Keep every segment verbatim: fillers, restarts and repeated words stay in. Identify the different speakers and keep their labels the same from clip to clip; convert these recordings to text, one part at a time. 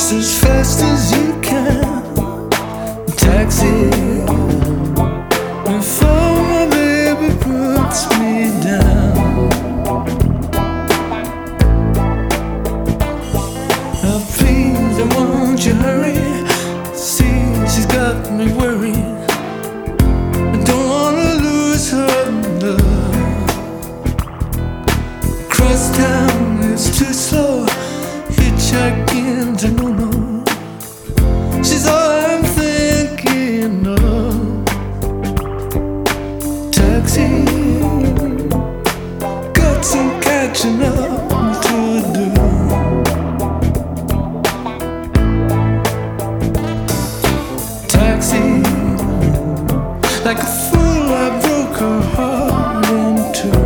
Speaker 1: as fast as you can. Taxi before my baby puts me down. Oh, please, I want you hurry. See, she's got me worried. I don't wanna lose her love. Cross town is too slow. Hitchhiking to no no. She's all I'm thinking of. Taxi, got some catching up to do. Taxi, like a fool I broke her heart in two.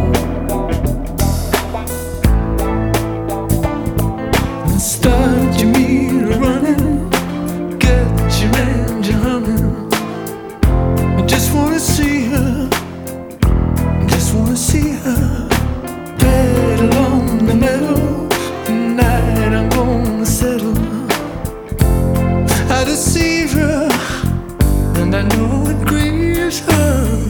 Speaker 1: Start your meter running, get your engine humming. I just wanna see her, I just wanna see her. Pedal on the metal, tonight I'm gonna settle. I deceive her, and I know it grieves her.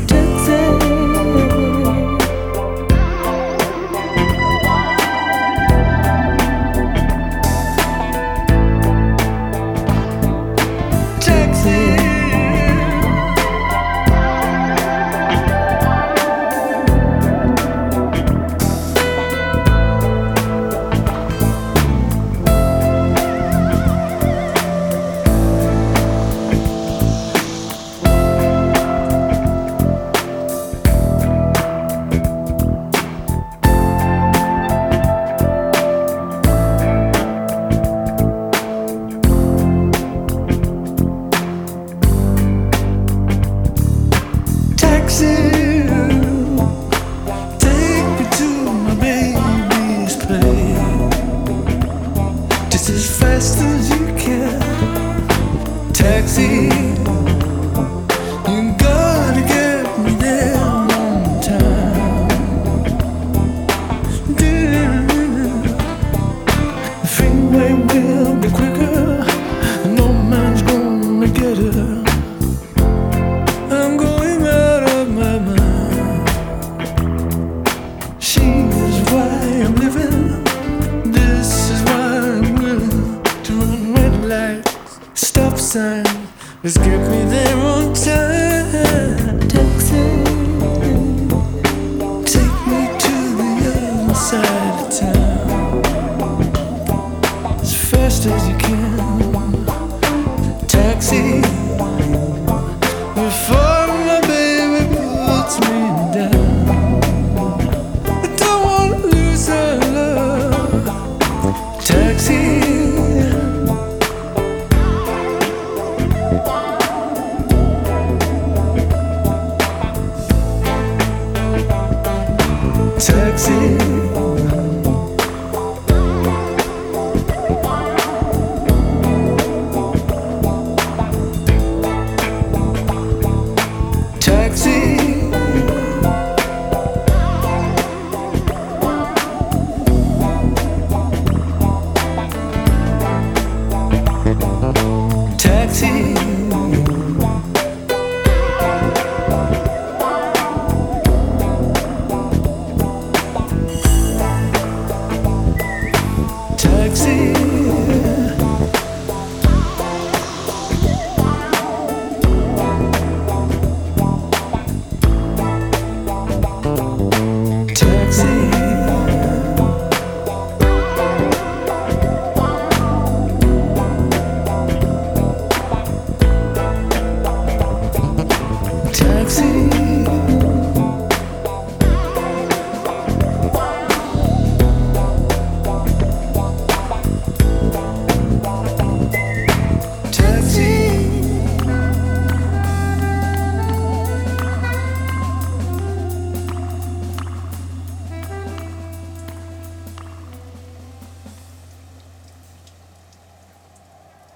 Speaker 1: Take me to my baby's place, just as fast as you can. Taxi, you gotta get me there on time. The freeway will be quicker, no man's gonna get her. I'm going out of my mind. She is why I'm living. This is why I'm willing to run red lights, stop sign. Let's get me there on time. Taxi, take me to the other side of town as fast as you can.